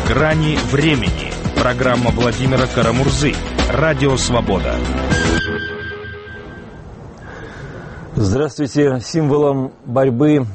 Грани времени. Программа Владимира Карамурзы. Радио Свобода. Здравствуйте. Символом борьбы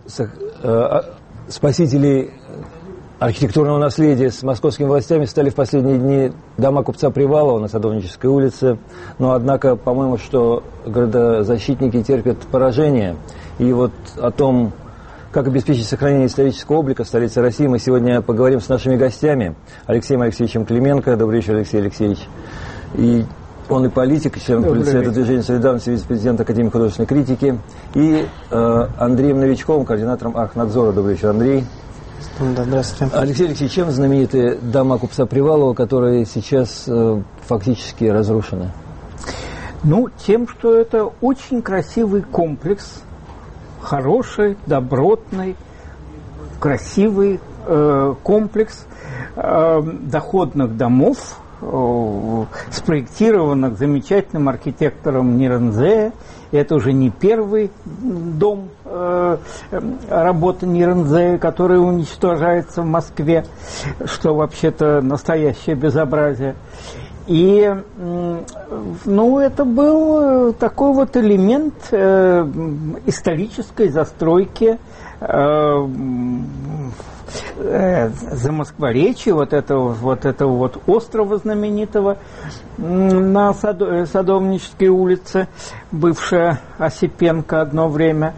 спасителей архитектурного наследия с московскими властями стали в последние дни дома купца Привалова на Садовнической улице. Но, однако, по-моему, что городозащитники терпят поражение. И вот о том, как обеспечить сохранение исторического облика столицы России, мы сегодня поговорим с нашими гостями. Алексеем Алексеевичем Клименко. Добрый вечер, Алексей Алексеевич. И он и политик, член Совета движения «Солидарности», вице-президент Академии художественной критики. И Андреем Новичковым, координатором Архнадзора. Добрый вечер, Андрей. Да, здравствуйте. Алексей Алексеевич, чем знамениты дома купца Привалова, которые сейчас фактически разрушены? Ну, тем, что это очень красивый комплекс, хороший, добротный, красивый комплекс доходных домов, спроектированных замечательным архитектором Нирнзе. Это уже не первый дом работы Нирнзе, который уничтожается в Москве, что вообще-то настоящее безобразие. И, ну, это был такой вот элемент исторической застройки Замоскворечья, вот этого острова знаменитого на Садовнической улице, бывшая Осипенко одно время,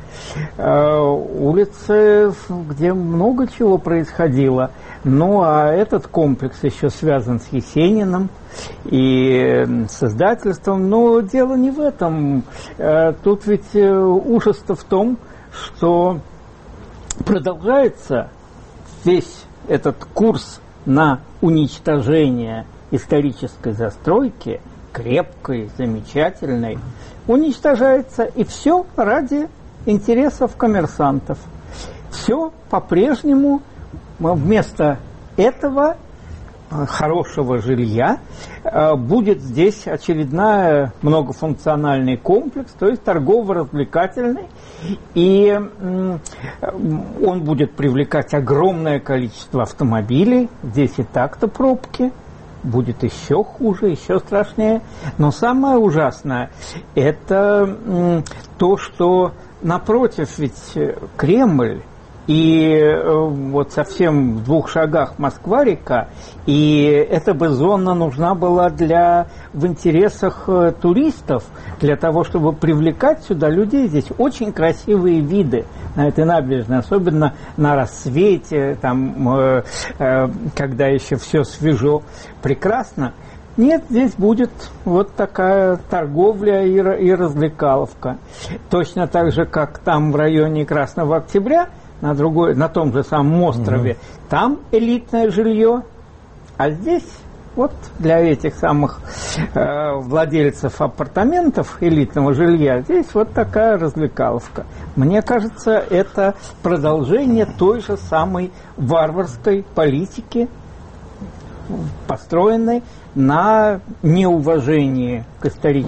улицы, где много чего происходило. Ну, а этот комплекс еще связан с Есениным и с издательством. Но дело не в этом. Тут ведь ужас-то в том, что продолжается весь этот курс на уничтожение исторической застройки, крепкой, замечательной, уничтожается, и все ради интересов коммерсантов. Все по-прежнему вместо этого хорошего жилья будет здесь очередной многофункциональный комплекс, то есть торгово-развлекательный, и он будет привлекать огромное количество автомобилей. Здесь и так-то пробки, будет еще хуже, еще страшнее. Но самое ужасное – это то, что напротив ведь Кремль, и вот совсем в 2 шагах Москва-река, и эта бы зона нужна была в интересах туристов, для того, чтобы привлекать сюда людей. Здесь очень красивые виды на этой набережной, особенно на рассвете, там, когда еще все свежо, прекрасно. Нет, здесь будет вот такая торговля и развлекаловка. Точно так же, как там в районе Красного Октября, на том же самом острове, там элитное жилье, а здесь вот для этих самых владельцев апартаментов элитного жилья здесь вот такая развлекаловка. Мне кажется, это продолжение той же самой варварской политики, построенной на неуважении к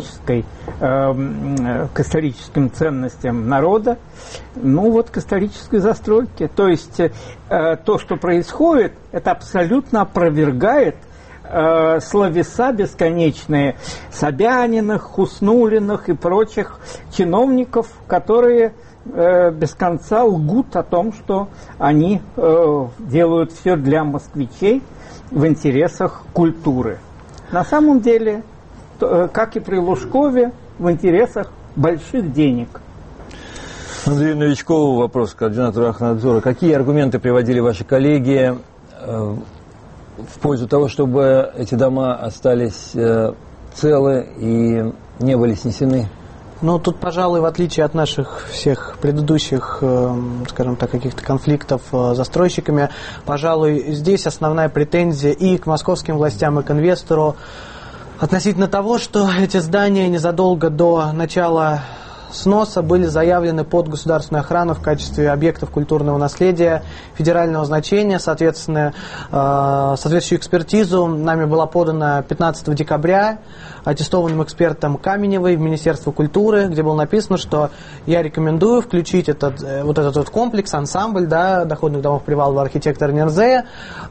историческим ценностям народа, ну вот к исторической застройке. То есть то, что происходит, это абсолютно опровергает словеса бесконечные Собяниных, Хуснулиных и прочих чиновников, которые без конца лгут о том, что они делают все для москвичей в интересах культуры. На самом деле, как и при Лужкове, в интересах больших денег. Андрею Новичкову вопрос, координатору Архнадзора. Какие аргументы приводили ваши коллеги в пользу того, чтобы эти дома остались целы и не были снесены? Ну, тут, пожалуй, в отличие от наших всех предыдущих, скажем так, каких-то конфликтов с застройщиками, пожалуй, здесь основная претензия и к московским властям, и к инвестору относительно того, что эти здания незадолго до начала сноса были заявлены под государственную охрану в качестве объектов культурного наследия федерального значения. Соответственно, соответствующую экспертизу нами была подана 15 декабря аттестованным экспертом Каменевой в Министерство культуры, где было написано, что я рекомендую включить этот комплекс, ансамбль, да, доходных домов Привалова архитектора Нерзея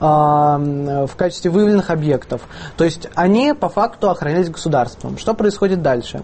в качестве выявленных объектов. То есть они по факту охранялись государством. Что происходит дальше?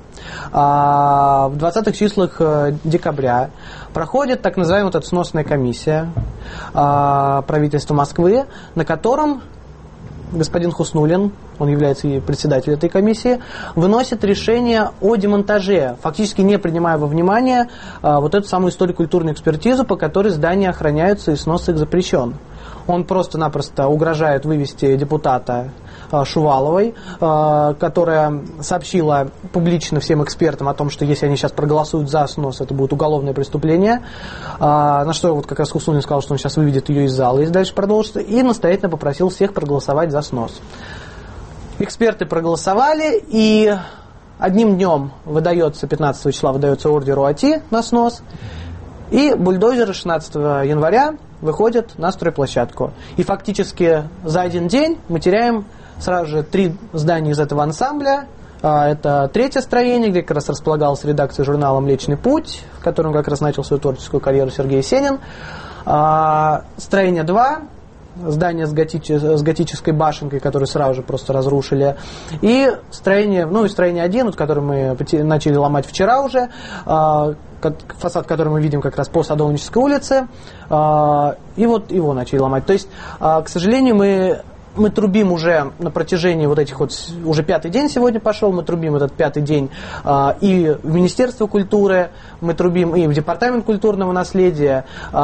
В 20-х числах декабря проходит так называемая сносная комиссия правительства Москвы, на котором господин Хуснуллин, он является и председателем этой комиссии, выносит решение о демонтаже, фактически не принимая во внимание вот эту самую историко-культурную экспертизу, по которой здания охраняются и снос их запрещен. Он просто-напросто угрожает вывести депутата Шуваловой, которая сообщила публично всем экспертам о том, что если они сейчас проголосуют за снос, это будет уголовное преступление. На что вот как раз Хуснуллин сказал, что он сейчас выведет ее из зала, если дальше продолжится, и настоятельно попросил всех проголосовать за снос. Эксперты проголосовали, и одним днем 15 числа выдается ордер УАТИ на снос, и бульдозеры 16 января выходят на стройплощадку. И фактически за один день мы теряем сразу же 3 здания из этого ансамбля. Это 3-е строение, где как раз располагалась редакция журнала «Млечный путь», в котором как раз начал свою творческую карьеру Сергей Есенин. Строение 2, здание с готической башенкой, которую сразу же просто разрушили. И строение 1, которое мы начали ломать вчера уже, фасад, который мы видим как раз по Садовнической улице. И вот его начали ломать. То есть, к сожалению, мы трубим уже на протяжении вот этих вот, уже 5-й день сегодня пошел, мы трубим этот 5-й день и в Министерство культуры, мы трубим и в Департамент культурного наследия,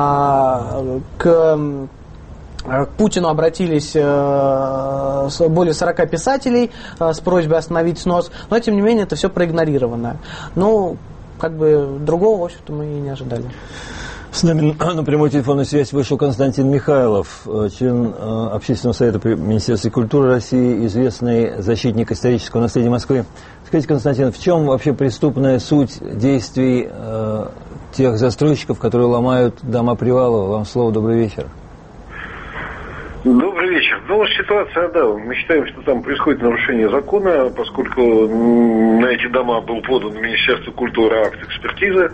к Путину обратились более 40 писателей с просьбой остановить снос, но тем не менее это все проигнорировано. Другого, в общем-то, мы и не ожидали. С нами на прямой телефонную связь вышел Константин Михайлов, член Общественного совета при Министерстве культуры России, известный защитник исторического наследия Москвы. Скажите, Константин, в чем вообще преступная суть действий тех застройщиков, которые ломают дома Привалова? Вам слово, добрый вечер. Добрый вечер. Ситуация, да, мы считаем, что там происходит нарушение закона, поскольку на эти дома был подан в Министерство культуры акт экспертизы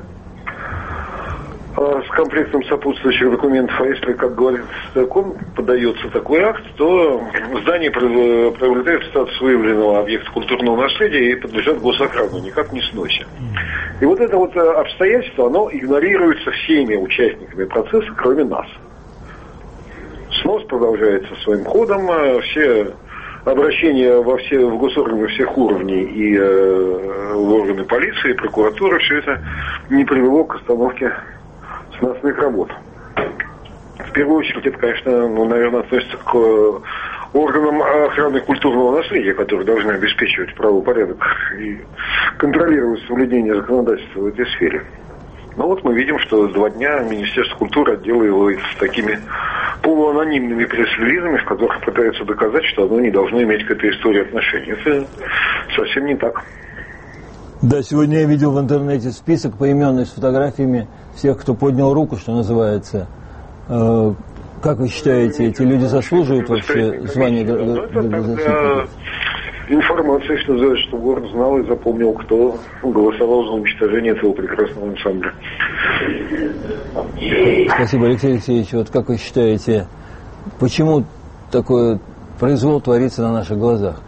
с комплектом сопутствующих документов, а если, как говорит закон, подается такой акт, то здание приобретает статус выявленного объекта культурного наследия и подлежит госохрану, никак не сносе. И вот это вот обстоятельство, оно игнорируется всеми участниками процесса, кроме нас. Снос продолжается своим ходом, все обращения в госорганы всех уровней и в органы полиции, прокуратуры, все это не привело к остановке сносных работ. В первую очередь это, конечно, наверное, относится к органам охраны культурного наследия, которые должны обеспечивать правопорядок и контролировать соблюдение законодательства в этой сфере. Но вот мы видим, что 2 дня Министерство культуры отделывает такими полуанонимными пресс-релизами, в которых пытаются доказать, что оно не должно иметь к этой истории отношения. Это совсем не так. Да, сегодня я видел в интернете список поименный с фотографиями всех, кто поднял руку, что называется. Как вы считаете, эти люди заслуживают вообще звания градозащитника? Информация, что называется, что город знал и запомнил, кто голосовал за уничтожение этого прекрасного ансамбля. Спасибо, Алексей Алексеевич. Вот как вы считаете, почему такой произвол творится на наших глазах?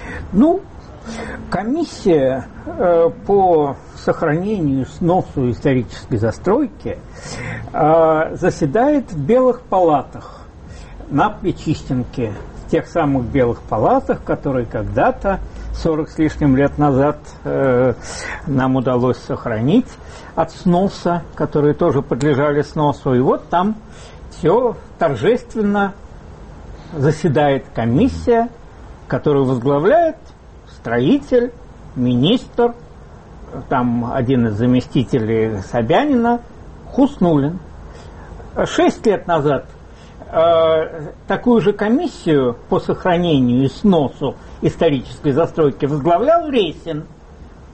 Комиссия по сохранению, сносу исторической застройки заседает в Белых палатах на Причистенке. В тех самых Белых палатах, которые когда-то, 40 с лишним лет назад, нам удалось сохранить от сноса, которые тоже подлежали сносу. И вот там все торжественно заседает комиссия, которую возглавляет строитель, министр, там один из заместителей Собянина, Хуснуллин. 6 лет назад такую же комиссию по сохранению и сносу исторической застройки возглавлял Ресин.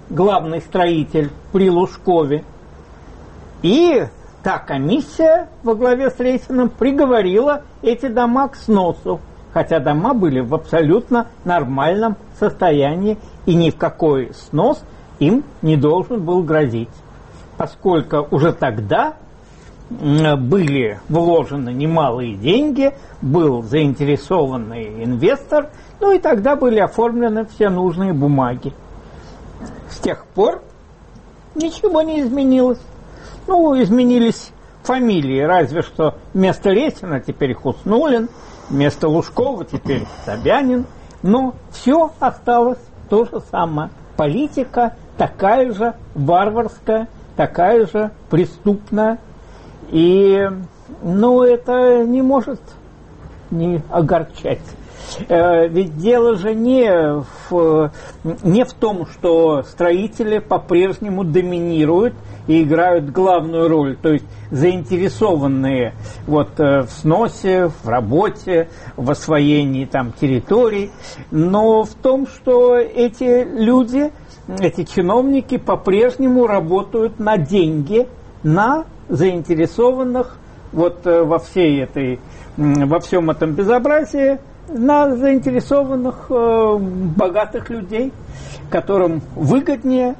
главный строитель при Лужкове. И та комиссия во главе с Рейсиным приговорила эти дома к сносу, хотя дома были в абсолютно нормальном состоянии, и ни в какой снос им не должен был грозить, поскольку уже тогда были вложены немалые деньги, был заинтересованный инвестор, ну и тогда были оформлены все нужные бумаги. С тех пор ничего не изменилось. Ну, изменились фамилии, разве что вместо Ресина теперь Хуснуллин, вместо Лужкова теперь Собянин, но все осталось то же самое. Политика такая же варварская, такая же преступная. И, это не может не огорчать. Ведь дело же не в том, что строители по-прежнему доминируют и играют главную роль, то есть заинтересованные в сносе, в работе, в освоении территорий, но в том, что эти люди, эти чиновники по-прежнему работают на деньги, на заинтересованных во всем этом безобразии, на заинтересованных богатых людей, которым выгоднее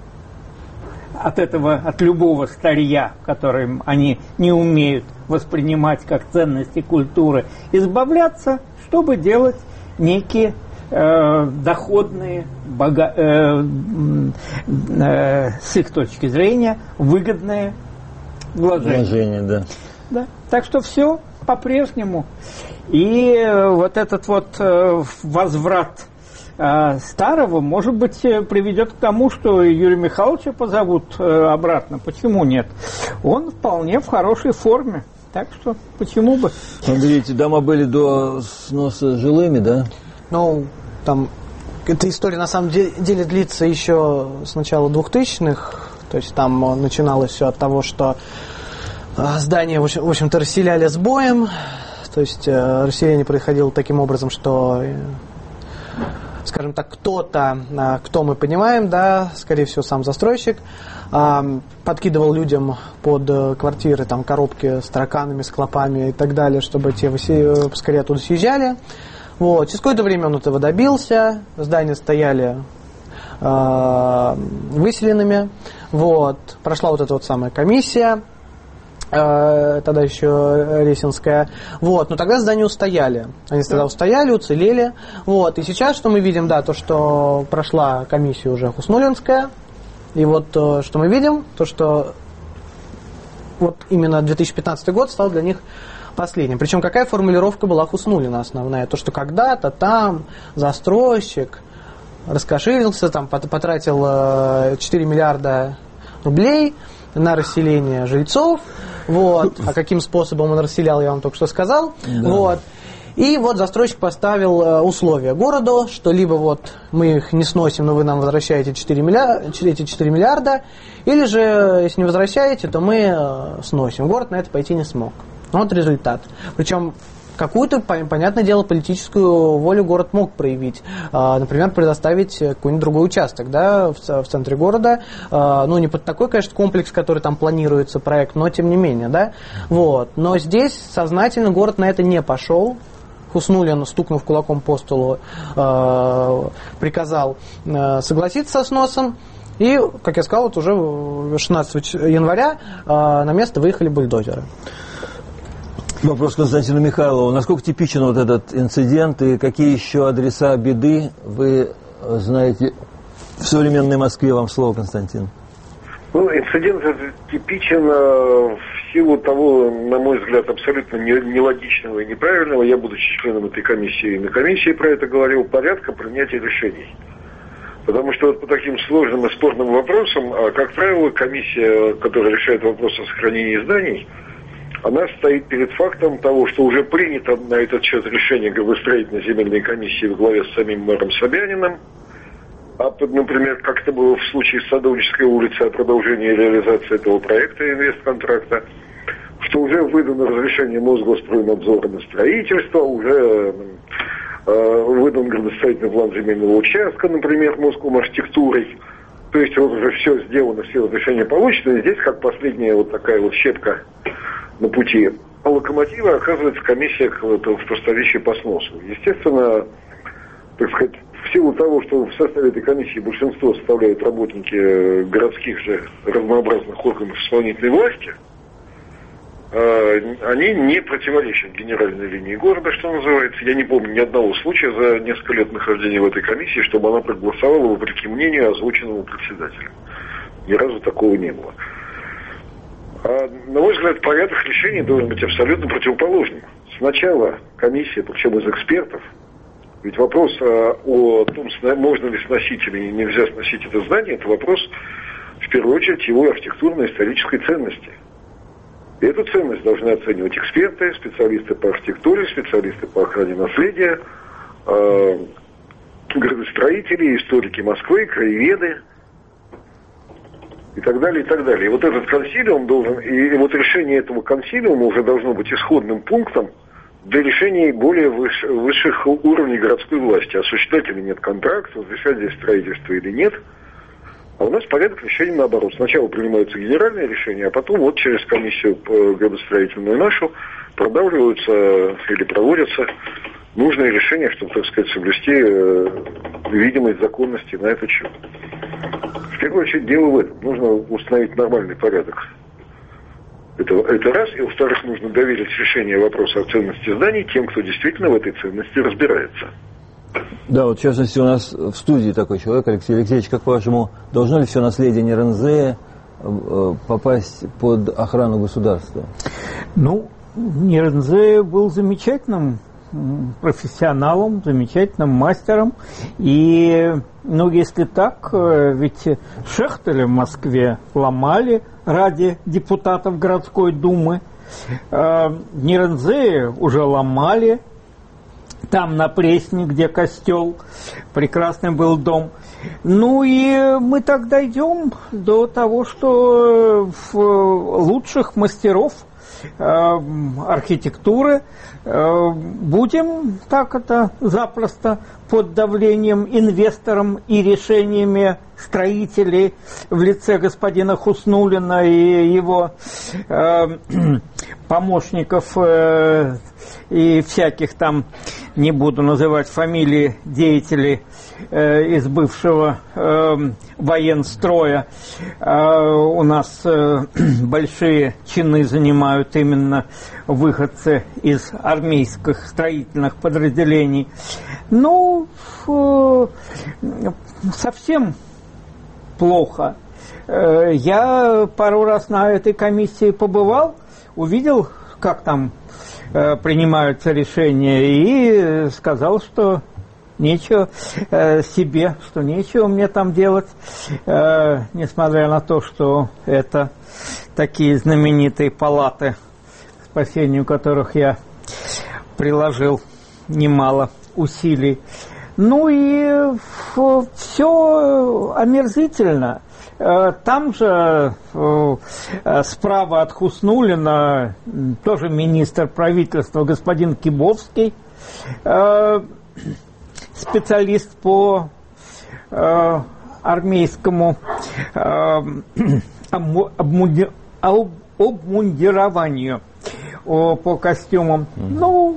от любого старья, которым они не умеют воспринимать как ценности культуры, избавляться, чтобы делать некие доходные, с их точки зрения, выгодные вложения. Да. Так что все по-прежнему. И этот возврат старого, может быть, приведет к тому, что Юрия Михайловича позовут обратно. Почему нет? Он вполне в хорошей форме. Так что почему бы? Андрей, эти дома были до сноса жилыми, да? Эта история на самом деле длится еще с начала 2000-х. То есть там начиналось все от того, что здания, в общем-то, расселяли с боем. То есть расселение происходило таким образом, что, скажем так, кто мы понимаем, да, скорее всего, сам застройщик, подкидывал людям под квартиры коробки с тараканами, с клопами и так далее, чтобы те поскорее оттуда съезжали. Через какое-то время он этого добился, здания стояли выселенными. Прошла эта самая комиссия, тогда еще Ресинская. Но тогда здания устояли. Они тогда устояли, уцелели. И сейчас что мы видим, то, что прошла комиссия уже Хуснуллинская. И что мы видим, то, что именно 2015 год стал для них последним. Причем какая формулировка была Хуснуллина основная? То, что когда-то там застройщик раскошелился, потратил 4 миллиарда рублей на расселение жильцов. А каким способом он расселял, я вам только что сказал. Да. И застройщик поставил условия городу, что либо мы их не сносим, но вы нам возвращаете эти 4 миллиарда, или же, если не возвращаете, то мы сносим. Город на это пойти не смог. Результат. Причем какую-то, понятное дело, политическую волю город мог проявить. Например, предоставить какой-нибудь другой участок, в центре города. Не под такой, конечно, комплекс, который там планируется, проект, но тем не менее, да. Но здесь сознательно город на это не пошел. Хуснуллин, стукнув кулаком по столу, приказал согласиться со сносом. И, как я сказал, уже 16 января на место выехали бульдозеры. Вопрос Константину Михайлову. Насколько типичен этот инцидент и какие еще адреса беды вы знаете в современной Москве? Вам слово, Константин. Инцидент типичен в силу того, на мой взгляд, абсолютно нелогичного и неправильного. Я, будучи членом этой комиссии, на комиссии про это говорил, порядка принятия решений. Потому что по таким сложным и спорным вопросам, как правило, комиссия, которая решает вопрос о сохранении зданий, она стоит перед фактом того, что уже принято на этот счет решение градостроительной земельной комиссии в главе с самим мэром Собяниным. Например, как это было в случае с Садовнической улицей о продолжении реализации этого проекта инвестконтракта, что уже выдано разрешение Мосгостройнадзора на строительство, уже выдан градостроительный план земельного участка, например, Москомархитектурой. То есть вот уже все сделано, все разрешения получено, и здесь как последняя вот такая вот щепка на пути локомотива оказывается комиссия в Поставище по сносу. Естественно, так сказать, в силу того, что в составе этой комиссии большинство составляют работники городских же разнообразных органов исполнительной власти, они не противоречат генеральной линии города, что называется. Я не помню ни одного случая за несколько лет нахождения в этой комиссии, чтобы она проголосовала вопреки мнению, озвученному председателем. Ни разу такого не было. На мой взгляд, порядок решений должен быть абсолютно противоположным. Сначала комиссия, причем из экспертов, ведь вопрос о том, можно ли сносить или нельзя сносить это здание, это вопрос, в первую очередь, его архитектурно-исторической ценности. И эту ценность должны оценивать эксперты, специалисты по архитектуре, специалисты по охране наследия, градостроители, историки Москвы, краеведы и так далее, и так далее. И вот этот консилиум должен, и вот решение этого консилиума уже должно быть исходным пунктом для решения более высших уровней городской власти. Осуществлять или нет контракт, разрешать здесь строительство или нет. А у нас порядок решений наоборот. Сначала принимаются генеральные решения, а потом вот через комиссию градостроительную нашу продавливаются или проводятся нужные решения, чтобы, так сказать, соблюсти видимость законности на этот счет. В первую очередь дело в этом. Нужно установить нормальный порядок. Это раз. И, во-вторых, нужно доверить решение вопроса о ценности зданий тем, кто действительно в этой ценности разбирается. Да, вот в частности у нас в студии такой человек, Алексей Алексеевич, как по-вашему, должно ли все наследие НИРНЗ попасть под охрану государства? Ну, НИРНЗ был замечательным профессионалом, замечательным мастером. И, ну, если так, ведь шехтели в Москве ломали ради депутатов городской думы. НИРНЗ уже ломали. Там на Пресне, где костел, прекрасный был дом. Ну и мы так дойдем до того, что лучших мастеров архитектуры будем так это запросто под давлением инвесторов и решениями строителей в лице господина Хуснуллина и его помощников и всяких там, не буду называть фамилии деятелей из бывшего военстроя. У нас большие чины занимают именно выходцы из армейских строительных подразделений. Ну, совсем плохо. Я пару раз на этой комиссии побывал, увидел, как там принимаются решения, и сказал, что нечего себе, что нечего мне там делать, несмотря на то, что это такие знаменитые палаты, к спасению которых я приложил немало усилий. Ну и все омерзительно. Там же справа от Хуснуллина тоже министр правительства господин Кибовский, специалист по армейскому обмундированию, по костюмам. Ну,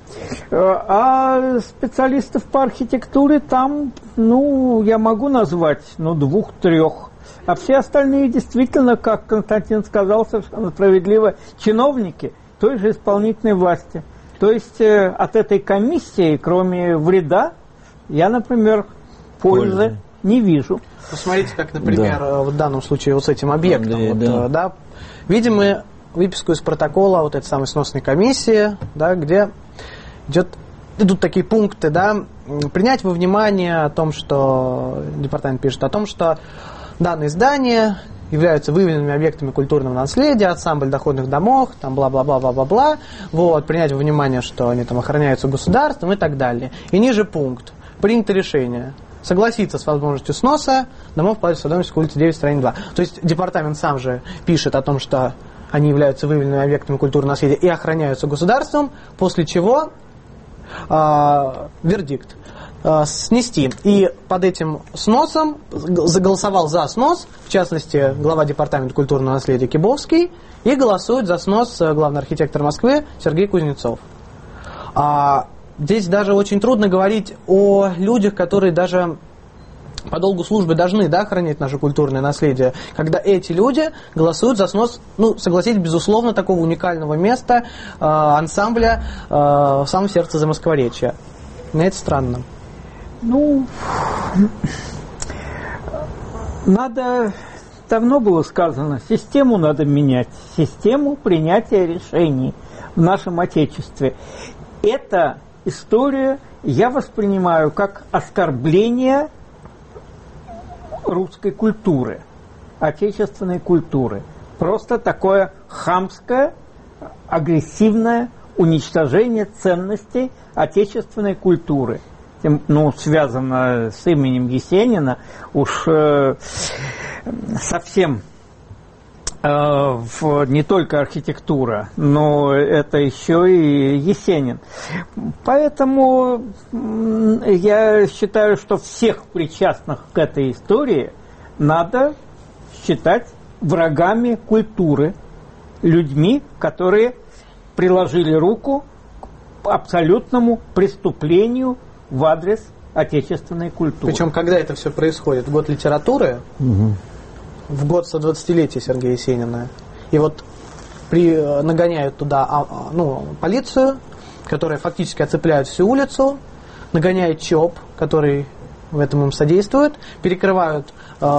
а специалистов по архитектуре там, ну, я могу назвать, ну, 2-3. А все остальные действительно, как Константин сказал совершенно справедливо, чиновники той же исполнительной власти. То есть от этой комиссии, кроме вреда, я, например, пользы не вижу. Посмотрите, как, например, в данном случае вот с этим объектом. Да. Видим мы выписку из протокола вот этой самой сносной комиссии, да, где идут такие пункты, да, принять во внимание о том, что департамент пишет о том, что данные здания являются выявленными объектами культурного наследия, ансамбль доходных домов, там бла-бла-бла-бла-бла-бла. Вот, принять во внимание, что они там охраняются государством и так далее. И ниже пункт. Принято решение согласиться с возможностью сноса домов по адресу Садовнической улицы 9, строение 2. То есть департамент сам же пишет о том, что они являются выявленными объектами культурного наследия и охраняются государством, после чего вердикт. снести. И под этим сносом заголосовал за снос, в частности, глава Департамента культурного наследия Кибовский, и голосует за снос главный архитектор Москвы Сергей Кузнецов. Здесь даже очень трудно говорить о людях, которые даже по долгу службы должны, да, хранить наше культурное наследие, когда эти люди голосуют за снос, ну, согласитесь, безусловно, такого уникального места, ансамбля в самом сердце Замоскворечья. Мне это странно. Ну, надо, давно было сказано, систему надо менять, систему принятия решений в нашем Отечестве. Эта история я воспринимаю как оскорбление русской культуры, отечественной культуры. Просто такое хамское, агрессивное уничтожение ценностей отечественной культуры. Ну, связано с именем Есенина, уж совсем не только архитектура, но это еще и Есенин. Поэтому я считаю, что всех причастных к этой истории надо считать врагами культуры, людьми, которые приложили руку к абсолютному преступлению в адрес отечественной культуры. Причем, когда это все происходит? В год литературы, в год 120-летия Сергея Есенина. И вот нагоняют туда полицию, которая фактически оцепляет всю улицу, нагоняет ЧОП, который в этом им содействует, перекрывают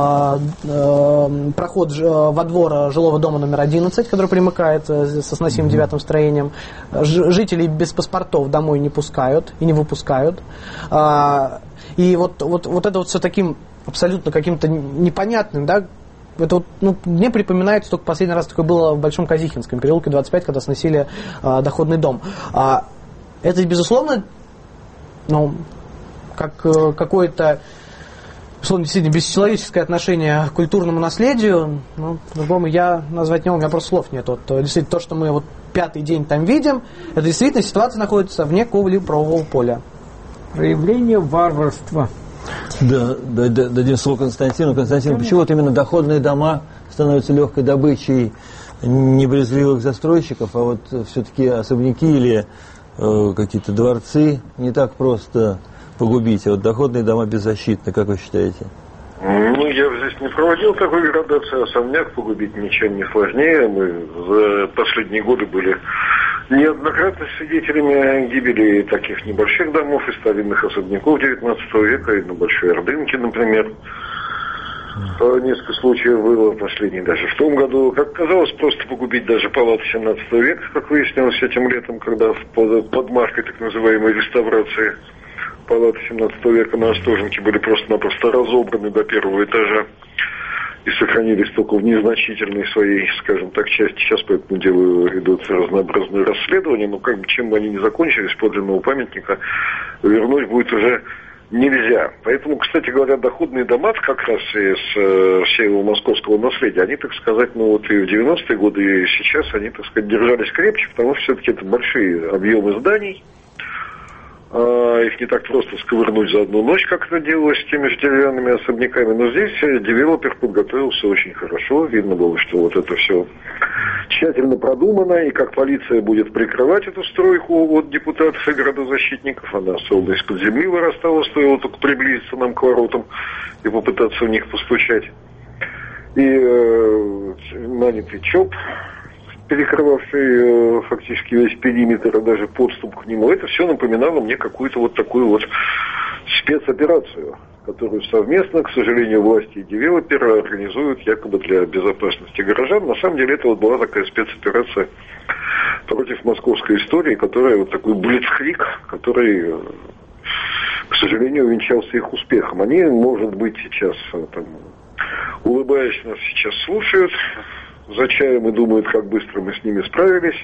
проход во двор жилого дома номер 11, который примыкает со сносимым 9-м строением. Жителей без паспортов домой не пускают и не выпускают. И вот это вот все таким абсолютно каким-то непонятным, да, это вот, мне припоминается, только последний раз такое было в Большом Казихинском переулке 25, когда сносили доходный дом. Это, безусловно, как какое-то, условно, действительно бесчеловеческое отношение к культурному наследию, по-другому я назвать не могу, у меня просто слов нет. Вот, действительно, то, что мы вот пятый день там видим, это действительно ситуация находится вне какого-либо правового поля. Проявление варварства. Да, дадим слово Константину. Константин, почему вот именно доходные дома становятся легкой добычей небрезгливых застройщиков, а вот все-таки особняки или какие-то дворцы не так просто погубить, а вот доходные дома беззащитны, как вы считаете? Ну, я здесь не проводил такой градации, особняк погубить ничем не сложнее. Мы за последние годы были неоднократно свидетелями гибели таких небольших домов и старинных особняков 19 века, и на Большой Ордынке, например. Несколько случаев было, последний даже в том году. Как казалось, просто погубить даже палаты 17 века, как выяснилось этим летом, когда под маркой так называемой реставрации палаты 17 века на Остоженке были просто-напросто разобраны до первого этажа и сохранились только в незначительной своей, скажем так, части. Сейчас по этому делу идут разнообразные расследования, но чем бы они ни закончились, подлинного памятника вернуть будет уже нельзя. Поэтому, кстати говоря, доходные дома как раз из всего московского наследия, они, так сказать, и в 90-е годы, и сейчас они, так сказать, держались крепче, потому что все-таки это большие объемы зданий. Их не так просто сковырнуть за одну ночь, как это делалось с теми же деревянными особняками. Но здесь девелопер подготовился очень хорошо. Видно было, что вот это все тщательно продумано. И как полиция будет прикрывать эту стройку от депутатов и городозащитников. Она словно из-под земли вырастала, стоило только приблизиться нам к воротам и попытаться в них постучать. И нанятый ЧОП, перекрывавший фактически весь периметр, и даже подступ к нему, это все напоминало мне какую-то вот такую вот спецоперацию, которую совместно, к сожалению, власти и девелоперы организуют якобы для безопасности горожан. На самом деле это вот была такая спецоперация против московской истории, которая вот такой блицкриг, который, к сожалению, увенчался их успехом. Они, может быть, сейчас, улыбаясь, нас сейчас слушают за чаем и думают, как быстро мы с ними справились.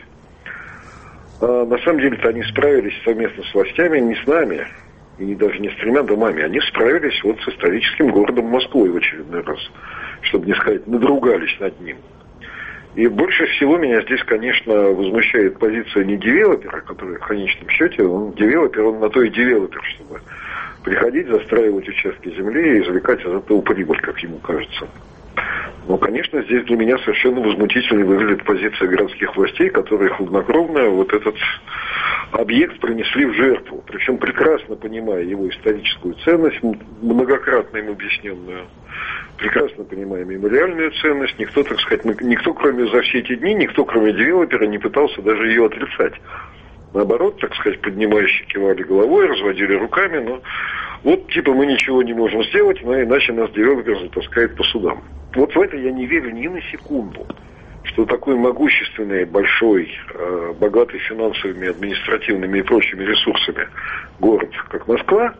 А на самом деле-то они справились совместно с властями, не с нами, и даже не с 3 домами. Они справились вот с историческим городом Москвой в очередной раз, чтобы не сказать, надругались над ним. И больше всего меня здесь, конечно, возмущает позиция не девелопера, который в конечном счете, он девелопер, он на то и девелопер, чтобы приходить, застраивать участки земли и извлекать из этого прибыль, как ему кажется. Но, конечно, здесь для меня совершенно возмутительно выглядит позиция городских властей, которые хладнокровно вот этот объект принесли в жертву. Причем прекрасно понимая его историческую ценность, многократно им объясненную, прекрасно понимая мемориальную ценность, никто, так сказать, никто, кроме за все эти дни, никто, кроме девелопера, не пытался даже ее отрицать. Наоборот, так сказать, поднимающие кивали головой, разводили руками, но вот типа мы ничего не можем сделать, но иначе нас девелопер затаскает по судам. Вот в это я не верю ни на секунду, что такой могущественный, большой, богатый финансовыми, административными и прочими ресурсами город, как Москва,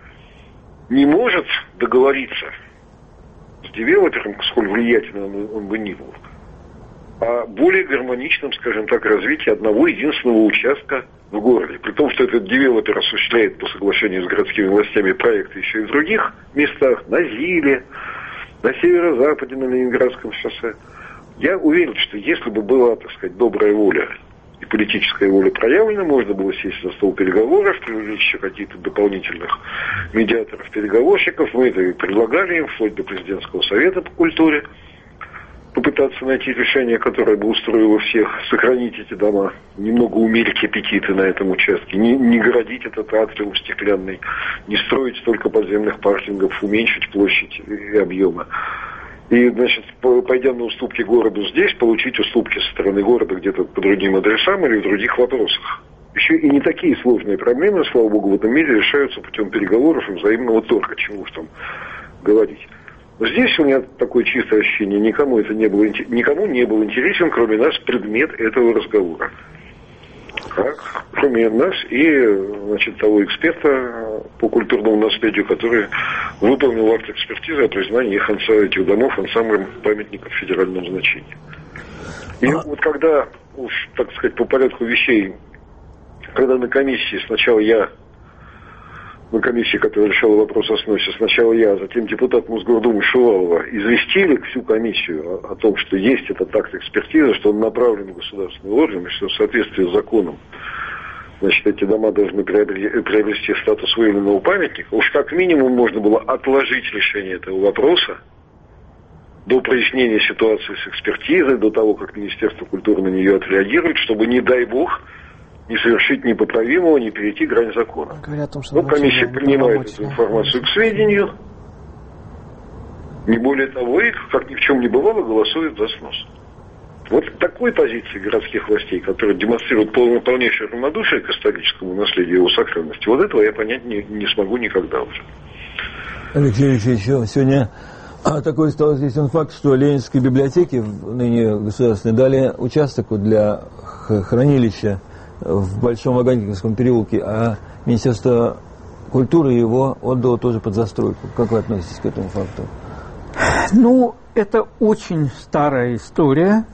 не может договориться с девелопером, сколь влиятельным он бы ни был, о более гармоничном, скажем так, развитии одного единственного участка в городе. При том, что этот девелопер осуществляет по соглашению с городскими властями проекты еще и в других местах, на Зиле, на северо-западе, на Ленинградском шоссе. Я уверен, что если бы была, так сказать, добрая воля и политическая воля проявлена, можно было сесть за стол переговоров, привлечь еще каких-то дополнительных медиаторов, переговорщиков. Мы это и предлагали им, вплоть до президентского совета по культуре, попытаться найти решение, которое бы устроило всех, сохранить эти дома, немного умерить аппетиты на этом участке, не городить этот атриум стеклянный, не строить столько подземных паркингов, уменьшить площадь и объемы. И, значит, пойдя на уступки городу здесь, получить уступки со стороны города где-то по другим адресам или в других вопросах. Еще и не такие сложные проблемы, слава богу, в этом мире решаются путем переговоров и взаимного торга, чего уж там говорить. Но здесь у меня такое чистое ощущение, никому не был интересен, кроме нас, предмет этого разговора. Так, кроме нас и, значит, того эксперта по культурному наследию, который выполнил акт экспертизы о признании этих домов ансамблем памятников федерального значения. И вот когда, уж, так сказать, по порядку вещей, когда на комиссии которая решала вопрос о сносе, сначала я, а затем депутат Мосгордумы Шувалова известили всю комиссию о том, что есть этот акт экспертизы, что он направлен в государственный орган, и что в соответствии с законом, значит, эти дома должны приобрести статус выявленного памятника, уж как минимум можно было отложить решение этого вопроса до прояснения ситуации с экспертизой, до того, как Министерство культуры на нее отреагирует, чтобы, не дай бог, не совершить непоправимого, не перейти грань закона. Но комиссия принимает эту информацию к сведению, не более того, и, как ни в чем не бывало, голосует за снос. Вот такой позиции городских властей, которые демонстрируют полнейшее равнодушие к историческому наследию и его сохранности, вот этого я понять не смогу никогда уже. Алексей Алексеевич, сегодня такой стал известен факт, что Ленинской библиотеке, ныне государственной, дали участок для хранилища в Большом Ваганьковском переулке, а Министерство культуры его отдало тоже под застройку. Как вы относитесь к этому факту? Ну, это очень старая история.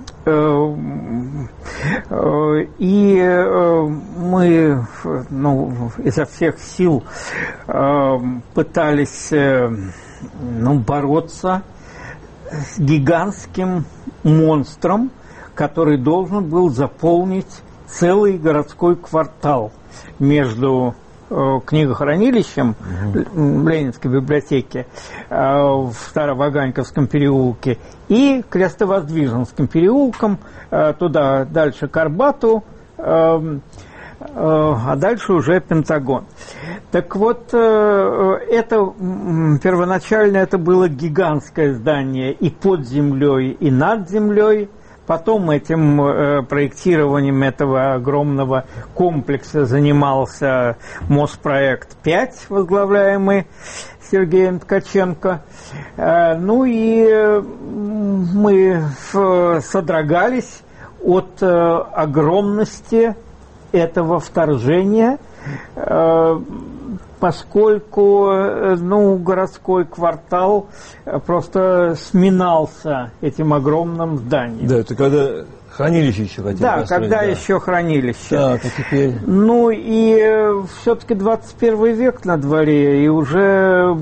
И мы изо всех сил пытались бороться с гигантским монстром, который должен был заполнить целый городской квартал между книгохранилищем Ленинской библиотеки в Староваганьковском переулке и Крестовоздвиженским переулком, туда дальше к Арбату, а дальше уже Пентагон. Так вот, это первоначально это было гигантское здание и под землей, и над землей. Потом этим проектированием этого огромного комплекса занимался Моспроект-5, возглавляемый Сергеем Ткаченко. Ну и мы содрогались от огромности этого вторжения, поскольку городской квартал просто сминался этим огромным зданием. Да, это когда хранилище еще хотели построить. Да, когда еще хранилище. Так, а теперь... Ну и все-таки 21 век на дворе, и уже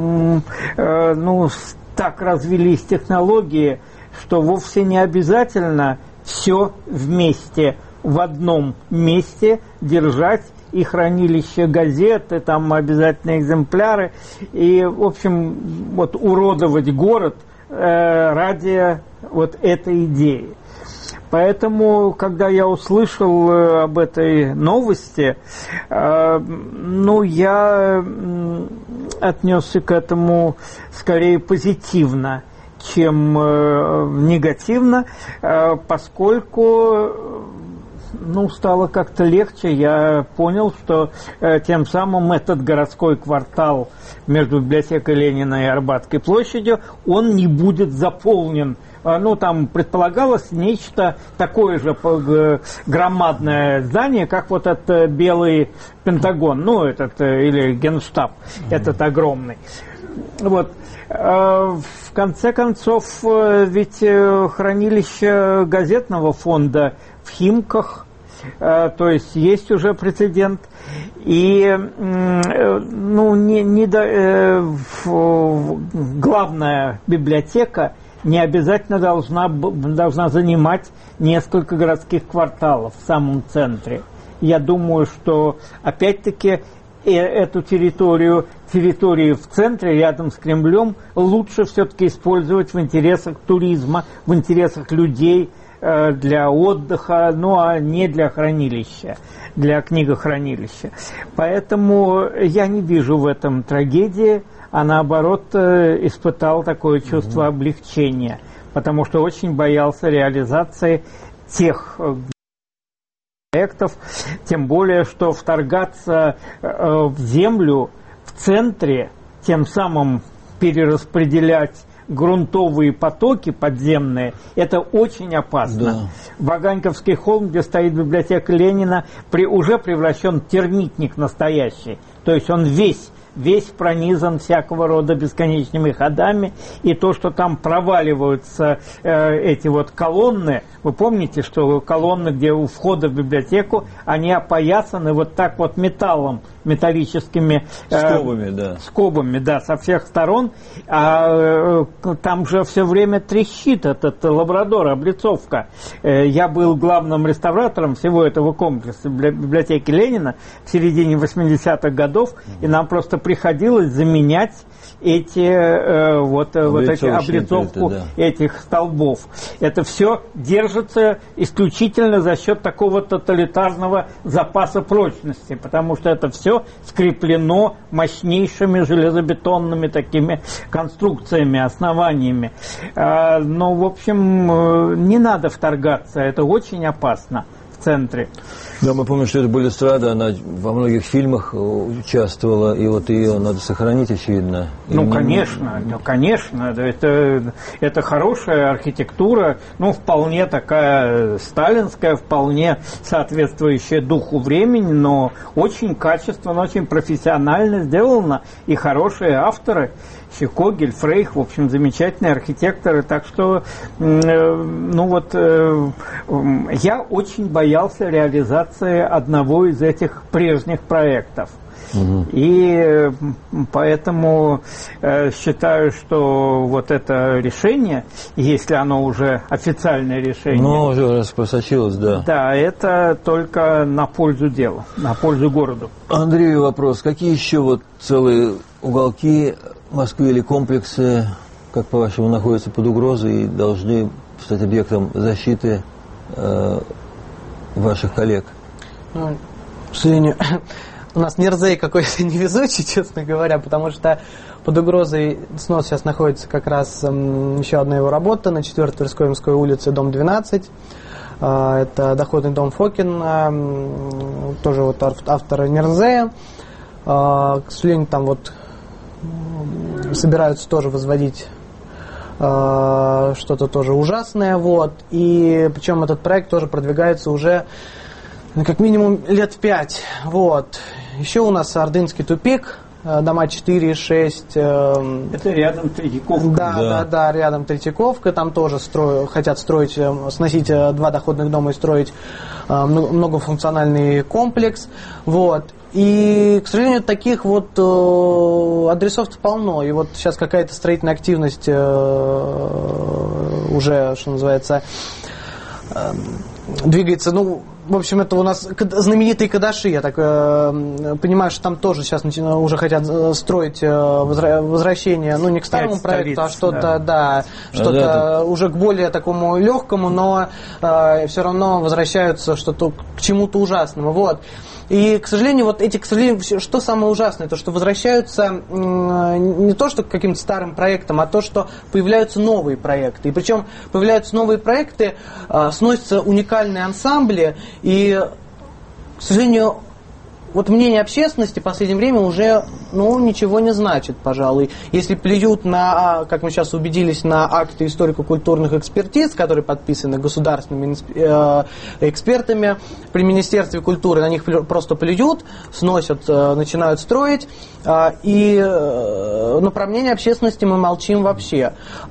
так развились технологии, что вовсе не обязательно все вместе в одном месте держать и хранилище газеты, там обязательно экземпляры, и, в общем, вот уродовать город ради вот этой идеи. Поэтому, когда я услышал об этой новости, я отнесся к этому скорее позитивно, чем негативно, поскольку стало как-то легче. Я понял, что тем самым этот городской квартал между библиотекой Ленина и Арбатской площадью, он не будет заполнен. Там предполагалось нечто такое же громадное здание, как вот этот белый Пентагон, или Генштаб, этот огромный. Вот. В конце концов, ведь хранилище газетного фонда в Химках, то есть уже прецедент, и главная библиотека не обязательно должна занимать несколько городских кварталов в самом центре. Я думаю, что опять-таки эту территории в центре, рядом с Кремлем, лучше все-таки использовать в интересах туризма, в интересах людей, для отдыха, а не для хранилища, для книгохранилища. Поэтому я не вижу в этом трагедии, а наоборот испытал такое чувство облегчения, потому что очень боялся реализации тех проектов, тем более, что вторгаться в землю в центре, тем самым перераспределять грунтовые потоки подземные, это очень опасно. Да. Ваганьковский холм, где стоит библиотека Ленина, уже превращен в термитник настоящий. То есть он весь пронизан всякого рода бесконечными ходами, и то, что там проваливаются эти вот колонны, вы помните, что колонны, где у входа в библиотеку, они опоясаны вот так вот металлом, металлическими скобами, со всех сторон, а там же все время трещит этот лабрадор, облицовка. Я был главным реставратором всего этого комплекса библиотеки Ленина в середине 80-х годов, и нам просто приходилось заменять эти облицовку этих столбов. Это все держится исключительно за счет такого тоталитарного запаса прочности, потому что это все скреплено мощнейшими железобетонными такими конструкциями, основаниями. Но, в общем, не надо вторгаться, это очень опасно в центре. Да, мы помним, что это Балюстрада, она во многих фильмах участвовала, и вот ее надо сохранить, очевидно. Конечно, это хорошая архитектура, вполне такая сталинская, вполне соответствующая духу времени, но очень качественно, очень профессионально сделана, и хорошие авторы. Когель, Фрейх, в общем, замечательные архитекторы. Так что, я очень боялся реализации одного из этих прежних проектов. И поэтому считаю, что вот это решение, если оно уже официальное решение... уже просочилось, да. Да, это только на пользу дела, на пользу городу. Андрею вопрос. Какие еще целые уголки Москвы или комплексы, как по-вашему, находятся под угрозой и должны стать объектом защиты ваших коллег? К сожалению, у нас Нерзей какой-то невезучий, честно говоря, потому что под угрозой снос сейчас находится как раз еще одна его работа на 4-й Тверской улице, дом 12. Это доходный дом Фокина, тоже автора Нерзея. К сожалению, там собираются тоже возводить что-то тоже ужасное, и причем этот проект тоже продвигается уже как минимум лет 5, Еще у нас Ордынский тупик, дома 4 и 6. Это рядом Третьяковка. Да, рядом Третьяковка, там тоже хотят строить, сносить 2 доходных дома и строить многофункциональный комплекс, И, к сожалению, таких адресов полно. И сейчас какая-то строительная активность уже, что называется, двигается, в общем, это у нас знаменитые кадаши, я так понимаю, что там тоже сейчас уже хотят строить возвращение, ну, не к старому проекту, а что-то, что-то уже к более такому легкому, но все равно возвращаются что-то к чему-то ужасному, вот. И, к сожалению, что самое ужасное, то, что возвращаются не то, что к каким-то старым проектам, а то, что появляются новые проекты. И причем появляются новые проекты, сносятся уникальные ансамбли, и, к сожалению, вот мнение общественности в последнее время уже, ничего не значит, пожалуй. Если плюют на, как мы сейчас убедились, на акты историко-культурных экспертиз, которые подписаны государственными экспертами при Министерстве культуры, на них просто плюют, сносят, начинают строить. Но про мнение общественности мы молчим вообще.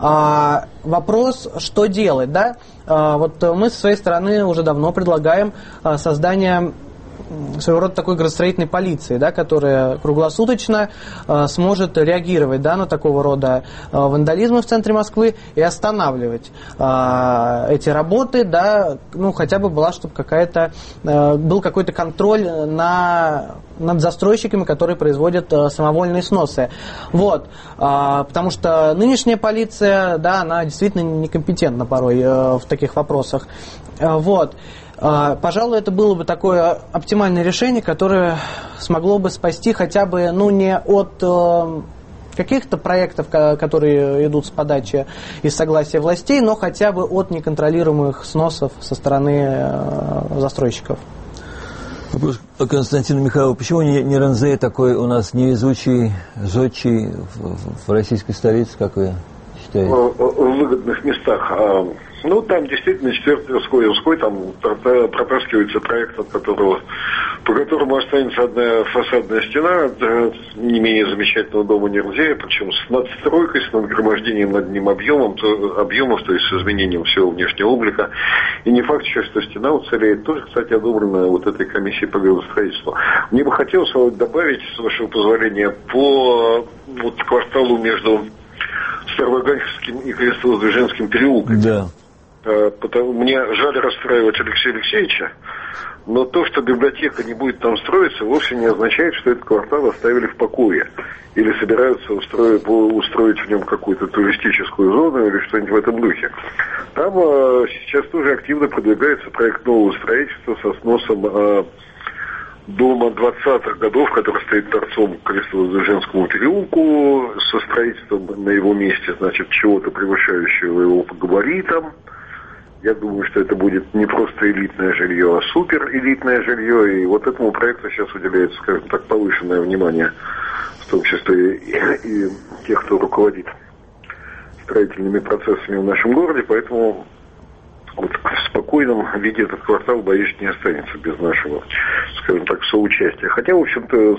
Вопрос, что делать, да? Вот мы со своей стороны уже давно предлагаем создание своего рода такой градостроительной полиции, да, которая круглосуточно сможет реагировать, да, на такого рода вандализмы в центре Москвы и останавливать эти работы, да, хотя бы была, чтобы был какой-то контроль над застройщиками, которые производят самовольные сносы. Вот. Потому что нынешняя полиция, да, она действительно некомпетентна порой в таких вопросах. Вот. Пожалуй, это было бы такое оптимальное решение, которое смогло бы спасти хотя бы, не от каких-то проектов, которые идут с подачи и согласия властей, но хотя бы от неконтролируемых сносов со стороны застройщиков. Вопрос Константину Михайлову. Почему не Ранзе такой у нас невезучий, зодчий в российской столице, как вы считаете? В выгодных местах. Там действительно 4-й Уской, там протаскивается проект, по которому останется одна фасадная стена не менее замечательного дома Нерзея, причем с надстройкой, с надгромождением над ним объемов, то есть с изменением всего внешнего облика. И не факт еще, что стена уцелеет. Тоже, кстати, одобрена вот этой комиссией по градостроительству. Мне бы хотелось добавить, с вашего позволения, по кварталу между Старовоганьковским и Крестово-Воздвиженским переулком. Да. Мне жаль расстраивать Алексея Алексеевича, но то, что библиотека не будет там строиться, вовсе не означает, что этот квартал оставили в покое. Или собираются устроить в нем какую-то туристическую зону или что-нибудь в этом духе. Там сейчас тоже активно продвигается проект нового строительства со сносом дома 20-х годов, который стоит торцом к Крестово-Воздвиженскому переулку, со строительством на его месте, чего-то превышающего его по габаритам. Я думаю, что это будет не просто элитное жилье, а суперэлитное жилье. И вот этому проекту сейчас уделяется, скажем так, повышенное внимание, в том числе и тех, кто руководит строительными процессами в нашем городе. Поэтому в спокойном виде этот квартал, боюсь, не останется без нашего, скажем так, соучастия. Хотя, в общем-то,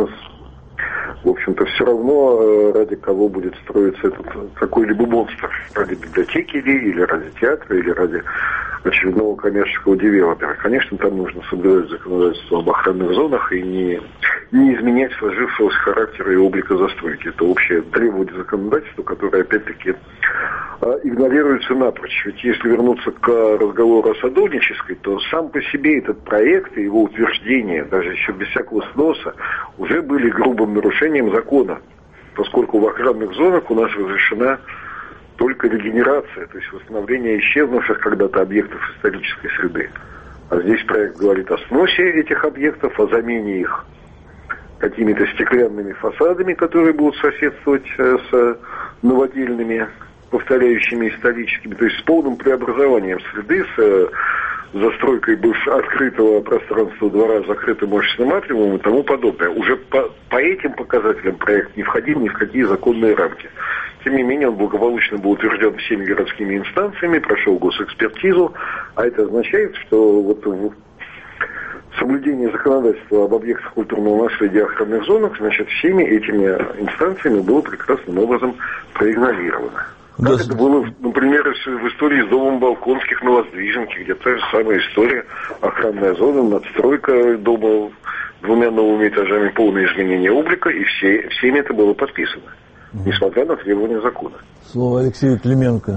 все равно ради кого будет строиться этот какой-либо монстр. Ради библиотеки или ради театра, или ради очередного коммерческого девелопера. Конечно, там нужно соблюдать законодательство об охранных зонах и не изменять сложившегося характера и облика застройки. Это общее требование законодательства, которое, опять-таки, игнорируется напрочь. Ведь если вернуться к разговору о садовнической, то сам по себе этот проект и его утверждение, даже еще без всякого сноса, уже были грубым нарушением закона, поскольку в охранных зонах у нас разрешена только регенерация, то есть восстановление исчезнувших когда-то объектов исторической среды. А здесь проект говорит о сносе этих объектов, о замене их какими-то стеклянными фасадами, которые будут соседствовать с новодельными, повторяющими историческими, то есть с полным преобразованием среды, с застройкой открытого пространства двора закрытым офисным атриумом и тому подобное. Уже по этим показателям проект не входил ни в какие законные рамки. Тем не менее, он благополучно был утвержден всеми городскими инстанциями, прошел госэкспертизу, а это означает, что соблюдение законодательства об объектах культурного наследия и охранных зонах, всеми этими инстанциями было прекрасным образом проигнорировано. Как это было, например, в истории с домом Балконских на Воздвиженке, где та же самая история, охранная зона, надстройка дома 2 новыми этажами, полное изменение облика, и всеми это было подписано, несмотря на требования закона. Слово Алексею Клименко.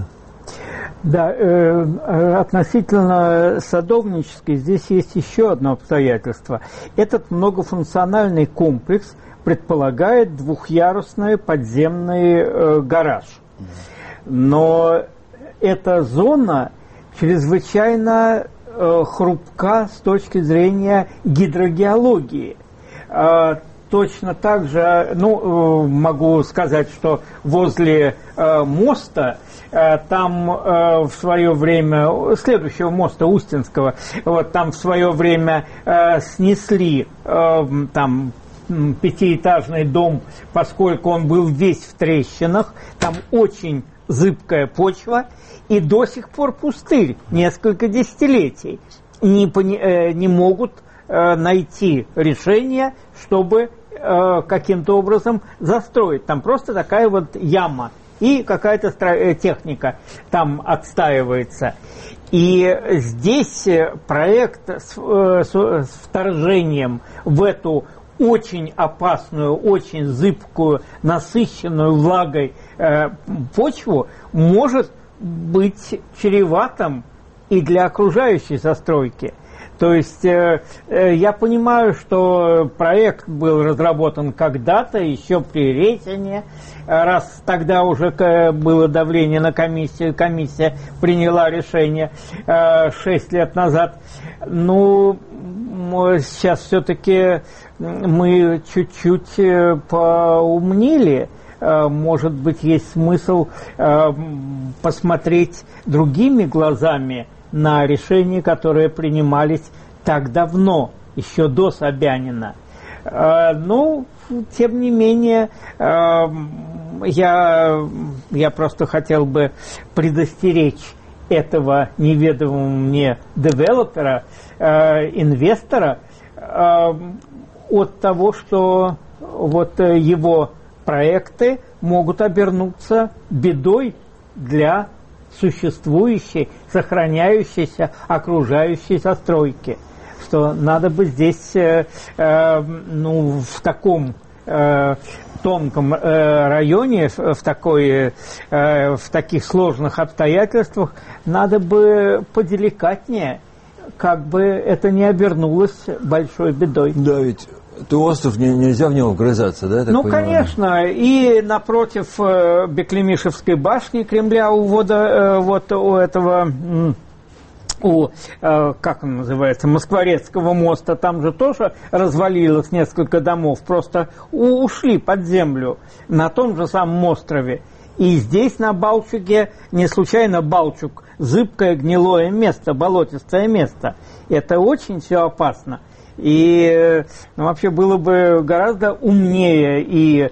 Да, относительно Садовнической здесь есть еще одно обстоятельство. Этот многофункциональный комплекс предполагает двухъярусный подземный гараж. Но эта зона чрезвычайно хрупка с точки зрения гидрогеологии. Точно так же, могу сказать, что возле моста, там в свое время, следующего моста Устинского, вот там в свое время снесли там пятиэтажный дом, поскольку он был весь в трещинах, там очень зыбкая почва, и до сих пор пустырь, несколько десятилетий, не могут найти решение, чтобы каким-то образом застроить. Там просто такая вот яма, и какая-то техника там отстаивается. И здесь проект с вторжением в эту очень опасную, очень зыбкую, насыщенную влагой почву может быть чреватым и для окружающей застройки. То есть я понимаю, что проект был разработан когда-то, еще при Рейсине, раз тогда уже было давление на комиссию, комиссия приняла решение 6 лет назад. Ну, сейчас все-таки мы чуть-чуть поумнели. Может быть, есть смысл посмотреть другими глазами на решения, которые принимались так давно, еще до Собянина. Но, тем не менее, я просто хотел бы предостеречь этого неведомого мне девелопера, инвестора, от того, что вот его проекты могут обернуться бедой для существующей, сохраняющейся окружающей застройки. Что надо бы здесь, в таком тонком районе, в таких сложных обстоятельствах, надо бы поделикатнее, как бы это не обернулось большой бедой. Да, ведь это остров, нельзя в него вгрызаться, да? Ну, конечно, и напротив Беклемишевской башни Кремля у ввода у этого, как он называется, Москворецкого моста, там же тоже развалилось несколько домов, просто ушли под землю на том же самом острове. И здесь на Балчуге, не случайно Балчуг, зыбкое гнилое место, болотистое место. Это очень все опасно. И вообще было бы гораздо умнее и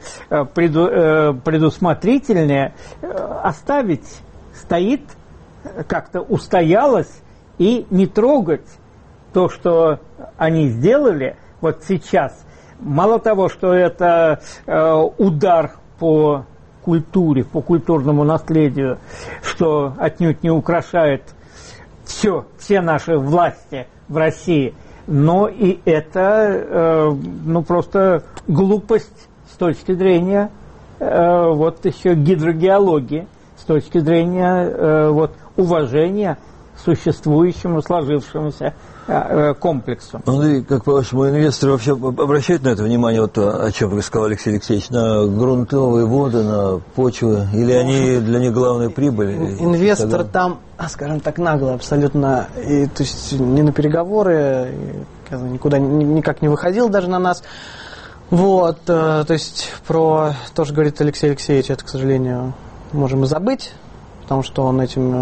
предусмотрительнее оставить, стоит, как-то устоялось, и не трогать то, что они сделали вот сейчас. Мало того, что это удар по культуре, по культурному наследию, что отнюдь не украшает все наши власти в России, но и это, просто глупость с точки зрения вот еще гидрогеологии, с точки зрения уважения существующему, сложившемуся комплексу. Ну и, как по-вашему, инвесторы вообще обращают на это внимание, вот то, о чем сказал Алексей Алексеевич, на грунтовые воды, на почвы, или они для них главная прибыль? Инвестор там, скажем так, нагло абсолютно, то есть не на переговоры, никуда никак не выходил даже на нас. Вот, то есть про то, что говорит Алексей Алексеевич, это, к сожалению, можем и забыть. Потому что он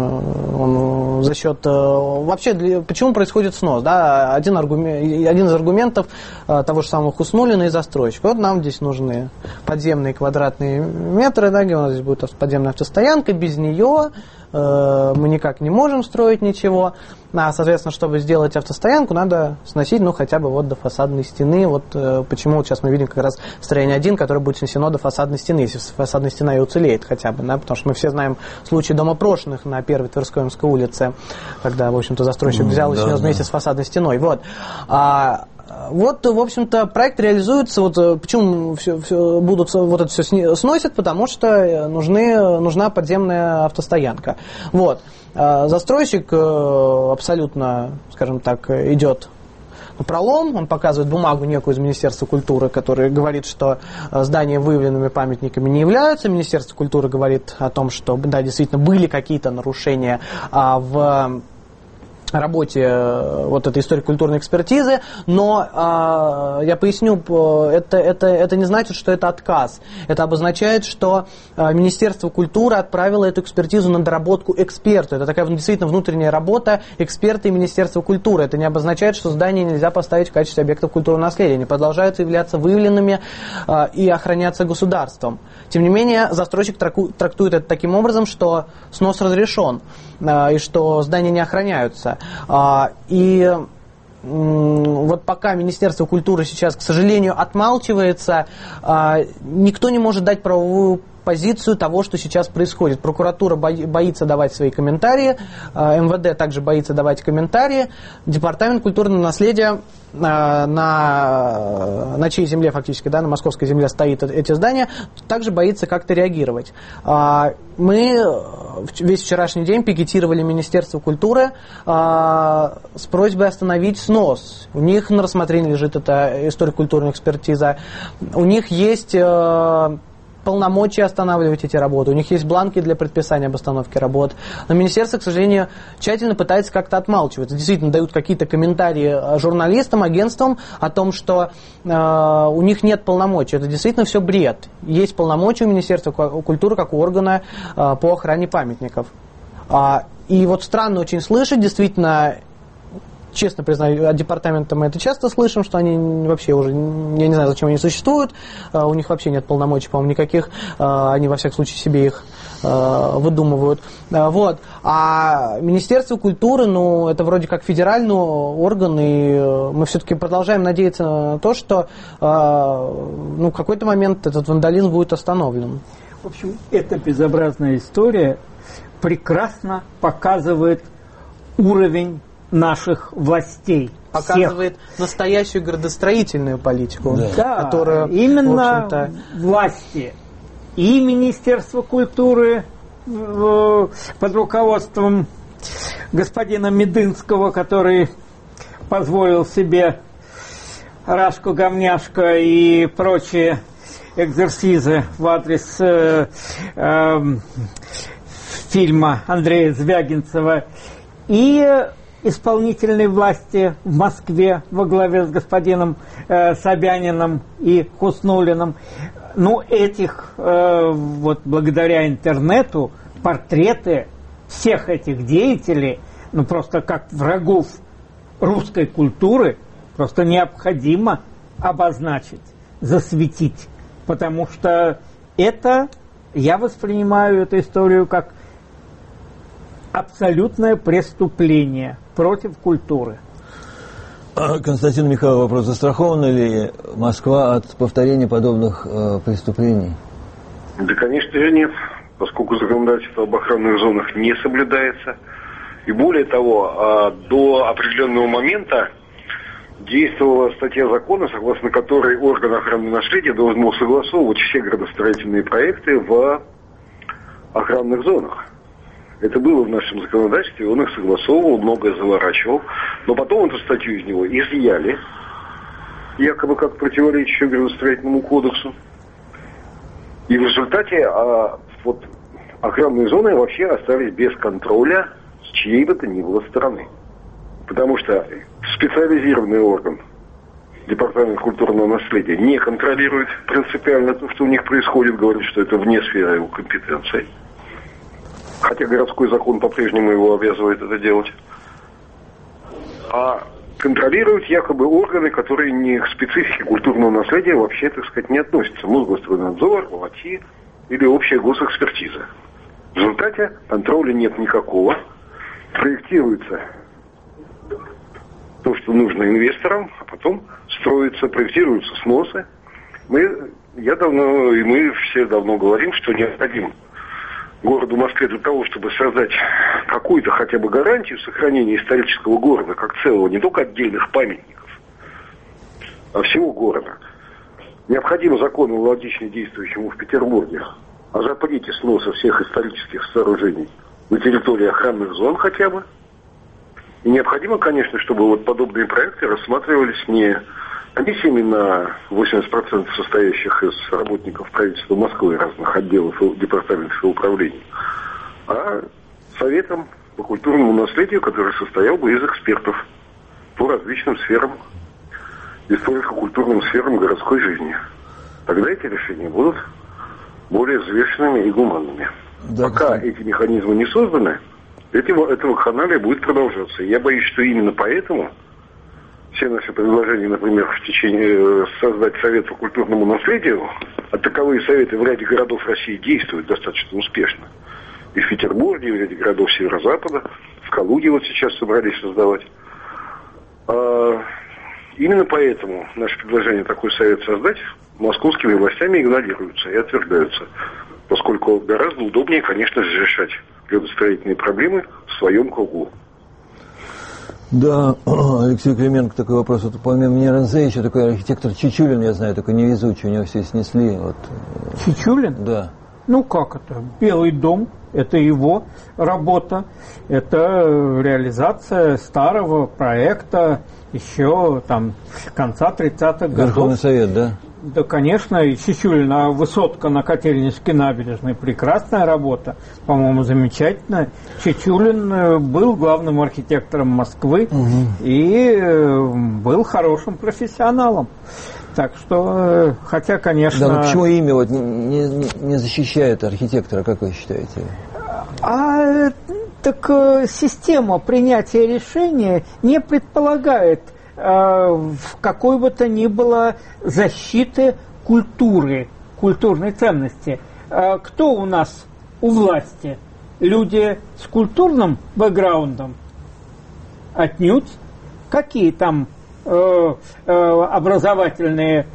за счет... Вообще, почему происходит снос? Да? Один из аргументов того же самого Хуснуллина и застройщика. Вот нам здесь нужны подземные квадратные метры, да, где у нас здесь будет подземная автостоянка, без нее мы никак не можем строить ничего. Соответственно, чтобы сделать автостоянку, надо сносить, хотя бы до фасадной стены. Вот почему сейчас мы видим как раз строение 1, которое будет снесено до фасадной стены, если фасадная стена и уцелеет хотя бы, да, потому что мы все знаем случаи домопрошенных на 1-й Тверскоемской улице, когда, в общем-то, застройщик взял и снес вместе с фасадной стеной. Вот. Вот, в общем-то, проект реализуется. Вот почему вот это все сносят, потому что нужна подземная автостоянка. Вот. Застройщик абсолютно, скажем так, идет на пролом. Он показывает бумагу некую из Министерства культуры, которая говорит, что здания выявленными памятниками не являются. Министерство культуры говорит о том, что да, действительно были какие-то нарушения в работе вот этой историко-культурной экспертизы, но я поясню, это не значит, что это отказ. Это обозначает, что Министерство культуры отправило эту экспертизу на доработку эксперту. Это такая действительно внутренняя работа эксперта и Министерства культуры. Это не обозначает, что здание нельзя поставить в качестве объектов культурного наследия. Они продолжают являться выявленными и охраняться государством. Тем не менее, застройщик трактует это таким образом, что снос разрешен и что здания не охраняются. И вот пока Министерство культуры сейчас, к сожалению, отмалчивается, никто не может дать правовую позицию того, что сейчас происходит. Прокуратура боится давать свои комментарии, МВД также боится давать комментарии, Департамент культурного наследия, на чьей земле фактически, да, на московской земле стоят эти здания, также боится как-то реагировать. Мы весь вчерашний день пикетировали Министерство культуры с просьбой остановить снос. У них на рассмотрении лежит эта историко-культурная экспертиза. У них есть полномочия останавливать эти работы. У них есть бланки для предписания об остановке работ. Но министерство, к сожалению, тщательно пытается как-то отмалчиваться. Действительно, дают какие-то комментарии журналистам, агентствам о том, что у них нет полномочий. Это действительно все бред. Есть полномочия у Министерства культуры как у органа по охране памятников. И вот странно очень слышать, действительно, честно признаю, от департамента мы это часто слышим, что они вообще уже, я не знаю, зачем они существуют, у них вообще нет полномочий, по-моему, никаких, они во всяком случае себе их выдумывают. Вот. А Министерство культуры, ну, это вроде как федеральный орган, и мы все-таки продолжаем надеяться на то, что в какой-то момент этот вандализм будет остановлен. В общем, эта безобразная история прекрасно показывает уровень наших властей. Показывает настоящую градостроительную политику, да, которая, именно власти и Министерство культуры под руководством господина Медынского, который позволил себе Рашку-Гомняшка и прочие экзерсизы в адрес фильма Андрея Звягинцева, и исполнительной власти в Москве во главе с господином Собяниным и Хуснуллиным. Ну, вот благодаря интернету портреты всех этих деятелей, ну, просто как врагов русской культуры, просто необходимо обозначить, засветить. Потому что я воспринимаю эту историю как абсолютное преступление против культуры. Константин Михайлов, вопрос: застрахована ли Москва от повторения подобных преступлений? Да, конечно же, нет, поскольку законодательство об охранных зонах не соблюдается. И более того, до определенного момента действовала статья закона, согласно которой орган охраны наследия должен был согласовывать все градостроительные проекты в охранных зонах. Это было в нашем законодательстве, он их согласовывал, многое заворачивал. Но потом эту статью из него изъяли, якобы как противоречащую градостроительному кодексу. И в результате охранные зоны вообще остались без контроля с чьей бы то ни было стороны. Потому что специализированный орган, Департамент культурного наследия, не контролирует принципиально то, что у них происходит, говорит, что это вне сферы его компетенции. Хотя городской закон по-прежнему его обязывает это делать. А контролируют якобы органы, которые не к специфике культурного наследия вообще, так сказать, не относятся. Мосгостройнадзор, ОАТИ или общая госэкспертиза. В результате контроля нет никакого. Проектируется то, что нужно инвесторам, а потом проектируются сносы. Мы все давно говорим, что необходимо городу Москве для того, чтобы создать какую-то хотя бы гарантию сохранения исторического города как целого, не только отдельных памятников, а всего города. Необходим закон, аналогичный действующему в Петербурге, о запрете сноса всех исторических сооружений на территории охранных зон хотя бы. И необходимо, конечно, чтобы вот подобные проекты рассматривались не комиссиями на 80% состоящих из работников правительства Москвы, разных отделов, департаментов и управлений, а советом по культурному наследию, который состоял бы из экспертов по различным сферам, историко-культурным сферам городской жизни. Тогда эти решения будут более взвешенными и гуманными. Да, пока эти механизмы не созданы, эта вакханалия будет продолжаться. Я боюсь, что именно поэтому все наши предложения, например, в течение создать совет по культурному наследию, а таковые советы в ряде городов России действуют достаточно успешно. И в Петербурге, и в ряде городов Северо-Запада, в Калуге вот сейчас собрались создавать. Именно поэтому наше предложение такой совет создать московскими властями игнорируются и отвергаются, поскольку гораздо удобнее, конечно же, решать градостроительные проблемы в своем кругу. Да, Алексей Клименко, такой вопрос. Вот, помимо НРНЗ еще такой архитектор Чичулин, я знаю, такой невезучий, у него все снесли. Вот. Чичулин? Да. Ну как это? Белый дом, это его работа, это реализация старого проекта еще там конца 30-х годов. Верховный Совет, да? Да, конечно, и Чичулина, высотка на Котельнической набережной, прекрасная работа, по-моему, замечательная. Чичулин был главным архитектором Москвы и был хорошим профессионалом. Так что, хотя, конечно... Да, но почему имя вот не защищает архитектора, как вы считаете? Так система принятия решения не предполагает какой бы то ни было защиты культуры, культурной ценности. Кто у нас у власти? Люди с культурным бэкграундом? Отнюдь. Какие там образовательные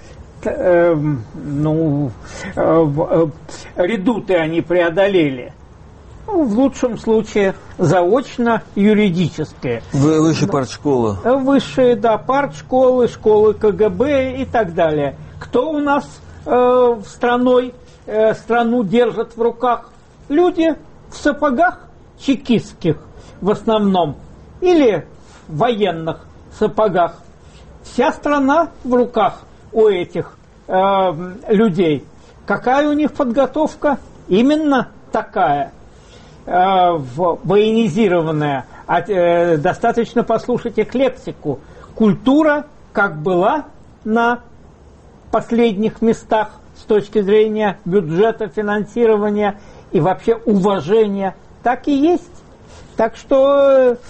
редуты они преодолели? В лучшем случае заочно юридические. Высшая партшкола. Высшие, да, партшколы, школы КГБ и так далее. Кто у нас страну держит в руках? Люди в сапогах чекистских в основном или в военных сапогах. Вся страна в руках у этих людей. Какая у них подготовка? Именно такая. Военизированная. Достаточно послушать их лексику. Культура как была на последних местах с точки зрения бюджета, финансирования и вообще уважения, так и есть. Так что,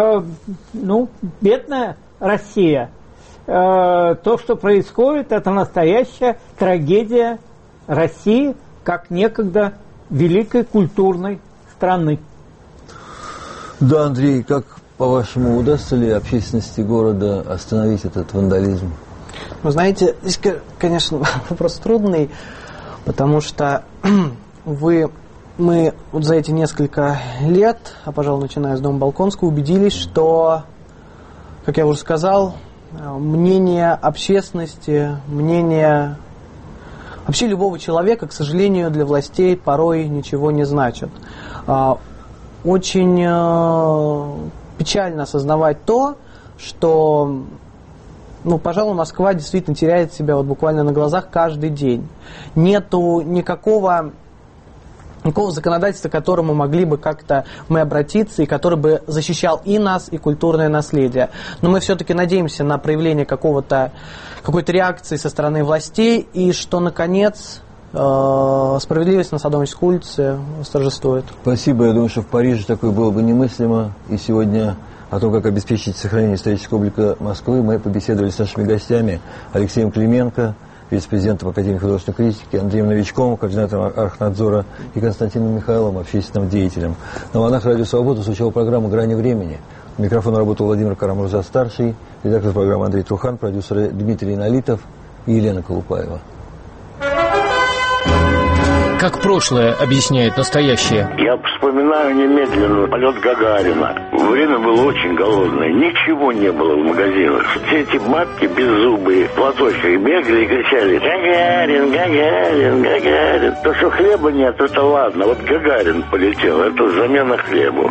бедная Россия. То, что происходит, это настоящая трагедия России, как некогда великой культурной страны. Да, Андрей, как по-вашему, удастся ли общественности города остановить этот вандализм? Вы знаете, здесь, конечно, вопрос трудный, потому что мы вот за эти несколько лет, а, пожалуй, начиная с дома Болконского, убедились, что, как я уже сказал, мнение общественности, мнение вообще любого человека, к сожалению, для властей порой ничего не значит. Очень печально осознавать то, что, пожалуй, Москва действительно теряет себя вот буквально на глазах каждый день. Нету никакого законодательства, к которому могли бы как-то мы обратиться, и который бы защищал и нас, и культурное наследие. Но мы все-таки надеемся на проявление какой-то реакции со стороны властей, и что, наконец, справедливость на Садовнической улице восторжествует. Спасибо. Я думаю, что в Париже такое было бы немыслимо. И сегодня о том, как обеспечить сохранение исторического облика Москвы, мы побеседовали с нашими гостями: Алексеем Клименко, вице-президентом Академии художественной критики, Андреем Новичковым, координатором Архнадзора, и Константином Михайловым, общественным деятелем. На волнах Радио Свобода звучала программа «Грани времени». У микрофона работал Владимир Карамурза-старший, редактор программы Андрей Трухан, продюсеры Дмитрий Налитов и Елена Колупаева. как прошлое объясняет настоящее. Я вспоминаю немедленно полет Гагарина. Время было очень голодное. Ничего не было в магазинах. Все эти бабки беззубые, платочки бегали и кричали: «Гагарин, Гагарин, Гагарин». То, что хлеба нет, это ладно. Вот Гагарин полетел, это замена хлебу.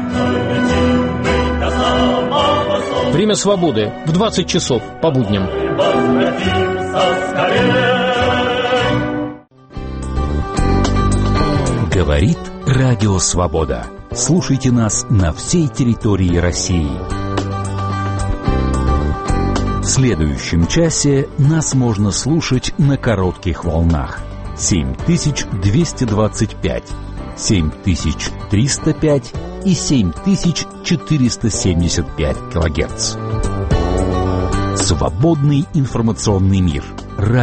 Время свободы в 20 часов по будням. Говорит Радио Свобода. Слушайте нас на всей территории России. В следующем часе нас можно слушать на коротких волнах. 7225, 7305 и 7475 килогерц. Свободный информационный мир.